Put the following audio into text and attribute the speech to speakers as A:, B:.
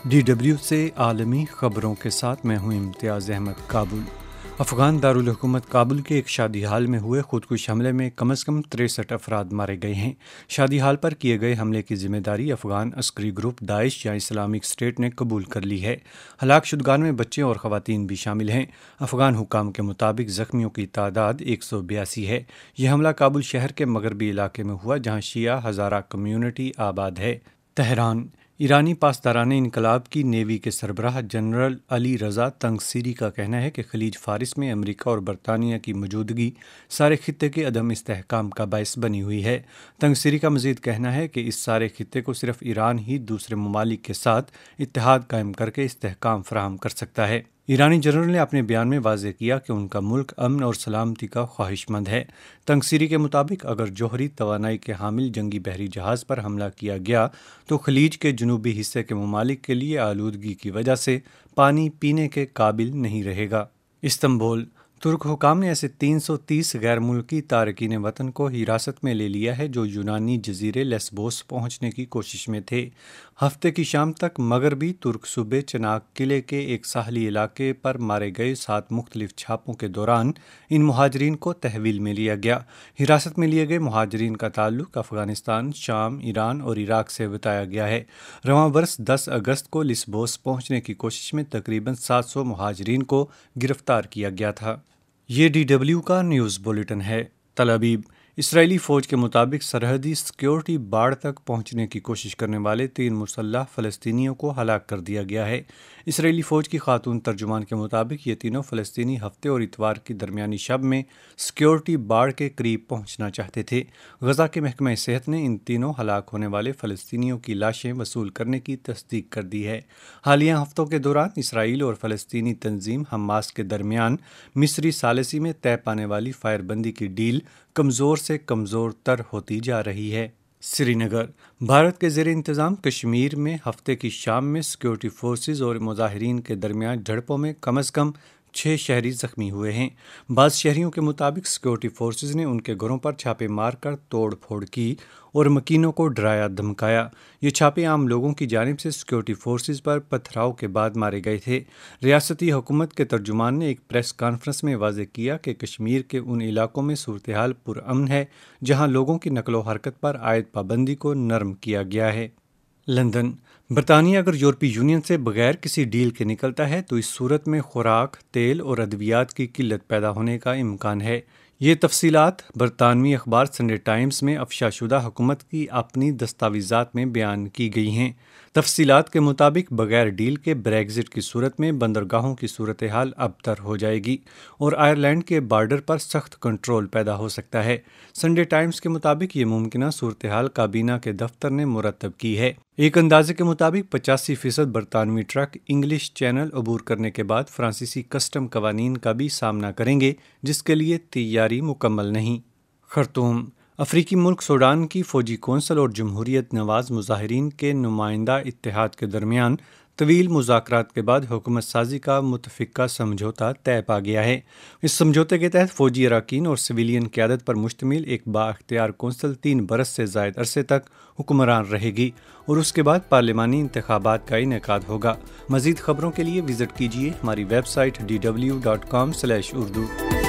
A: DW سے عالمی خبروں کے ساتھ میں ہوں امتیاز احمد۔ کابل افغان دارالحکومت کابل کے ایک شادی ہال میں ہوئے خودکش حملے میں کم از کم 63 افراد مارے گئے ہیں۔ شادی ہال پر کیے گئے حملے کی ذمہ داری افغان عسکری گروپ داعش یا اسلامک اسٹیٹ نے قبول کر لی ہے۔ ہلاک شدگان میں بچے اور خواتین بھی شامل ہیں۔ افغان حکام کے مطابق زخمیوں کی تعداد 182 ہے۔ یہ حملہ کابل شہر کے مغربی علاقے میں ہوا جہاں شیعہ ہزارہ کمیونٹی آباد ہے۔ تہران ایرانی پاسداران انقلاب کی نیوی کے سربراہ جنرل علی رضا تنگسیری کا کہنا ہے کہ خلیج فارس میں امریکہ اور برطانیہ کی موجودگی سارے خطے کے عدم استحکام کا باعث بنی ہوئی ہے۔ تنگسیری کا مزید کہنا ہے کہ اس سارے خطے کو صرف ایران ہی دوسرے ممالک کے ساتھ اتحاد قائم کر کے استحکام فراہم کر سکتا ہے۔ ایرانی جنرل نے اپنے بیان میں واضح کیا کہ ان کا ملک امن اور سلامتی کا خواہش مند ہے۔ تنگسیری کے مطابق اگر جوہری توانائی کے حامل جنگی بحری جہاز پر حملہ کیا گیا تو خلیج کے جنوبی حصے کے ممالک کے لیے آلودگی کی وجہ سے پانی پینے کے قابل نہیں رہے گا۔ استنبول ترک حکام نے ایسے 330 غیر ملکی تارکین وطن کو حراست میں لے لیا ہے جو یونانی جزیرے لیسبوس پہنچنے کی کوشش میں تھے۔ ہفتے کی شام تک مغربی ترک صوبے چناک قلعے کے ایک ساحلی علاقے پر مارے گئے 7 مختلف چھاپوں کے دوران ان مہاجرین کو تحویل میں لیا گیا۔ حراست میں لیے گئے مہاجرین کا تعلق افغانستان، شام، ایران اور عراق سے بتایا گیا ہے۔ رواں برس 10 اگست کو لیسبوس پہنچنے کی کوشش میں تقریباً 700 مہاجرین کو گرفتار کیا گیا تھا۔ یہ DW کا نیوز بلیٹن ہے۔ تل ابیب اسرائیلی فوج کے مطابق سرحدی سیکیورٹی باڑ تک پہنچنے کی کوشش کرنے والے 3 مسلح فلسطینیوں کو ہلاک کر دیا گیا ہے۔ اسرائیلی فوج کی خاتون ترجمان کے مطابق یہ تینوں فلسطینی ہفتے اور اتوار کی درمیانی شب میں سیکیورٹی باڑ کے قریب پہنچنا چاہتے تھے۔ غزہ کے محکمہ صحت نے ان تینوں ہلاک ہونے والے فلسطینیوں کی لاشیں وصول کرنے کی تصدیق کر دی ہے۔ حالیہ ہفتوں کے دوران اسرائیل اور فلسطینی تنظیم حماس کے درمیان مصری ثالثی میں طے پانے والی فائر بندی کی ڈیل کمزور سے کمزور تر ہوتی جا رہی ہے۔ سری نگر بھارت کے زیر انتظام کشمیر میں ہفتے کی شام میں سیکیورٹی فورسز اور مظاہرین کے درمیان جھڑپوں میں کم از کم 6 شہری زخمی ہوئے ہیں۔ بعض شہریوں کے مطابق سیکیورٹی فورسز نے ان کے گھروں پر چھاپے مار کر توڑ پھوڑ کی اور مکینوں کو ڈرایا دھمکایا۔ یہ چھاپے عام لوگوں کی جانب سے سیکیورٹی فورسز پر پتھراؤ کے بعد مارے گئے تھے۔ ریاستی حکومت کے ترجمان نے ایک پریس کانفرنس میں واضح کیا کہ کشمیر کے ان علاقوں میں صورتحال پرامن ہے جہاں لوگوں کی نقل و حرکت پر عائد پابندی کو نرم کیا گیا ہے۔ لندن برطانیہ اگر یورپی یونین سے بغیر کسی ڈیل کے نکلتا ہے تو اس صورت میں خوراک، تیل اور ادویات کی قلت پیدا ہونے کا امکان ہے۔ یہ تفصیلات برطانوی اخبار سنڈے ٹائمز میں افشا شدہ حکومت کی اپنی دستاویزات میں بیان کی گئی ہیں۔ تفصیلات کے مطابق بغیر ڈیل کے بریگزٹ کی صورت میں بندرگاہوں کی صورتحال ابتر ہو جائے گی اور آئرلینڈ کے بارڈر پر سخت کنٹرول پیدا ہو سکتا ہے۔ سنڈے ٹائمز کے مطابق یہ ممکنہ صورتحال کابینہ کے دفتر نے مرتب کی ہے۔ ایک اندازے کے مطابق 85% برطانوی ٹرک انگلش چینل عبور کرنے کے بعد فرانسیسی کسٹم قوانین کا بھی سامنا کریں گے جس کے لیے تیاری مکمل نہیں۔ خرطوم افریقی ملک سوڈان کی فوجی کونسل اور جمہوریت نواز مظاہرین کے نمائندہ اتحاد کے درمیان طویل مذاکرات کے بعد حکومت سازی کا متفقہ سمجھوتہ طے پا گیا ہے۔ اس سمجھوتے کے تحت فوجی اراکین اور سویلین قیادت پر مشتمل ایک بااختیار کونسل 3 برس سے زائد عرصے تک حکمران رہے گی اور اس کے بعد پارلیمانی انتخابات کا انعقاد ہوگا۔ مزید خبروں کے لیے وزٹ کیجیے ہماری ویب سائٹ dw.com/urdu۔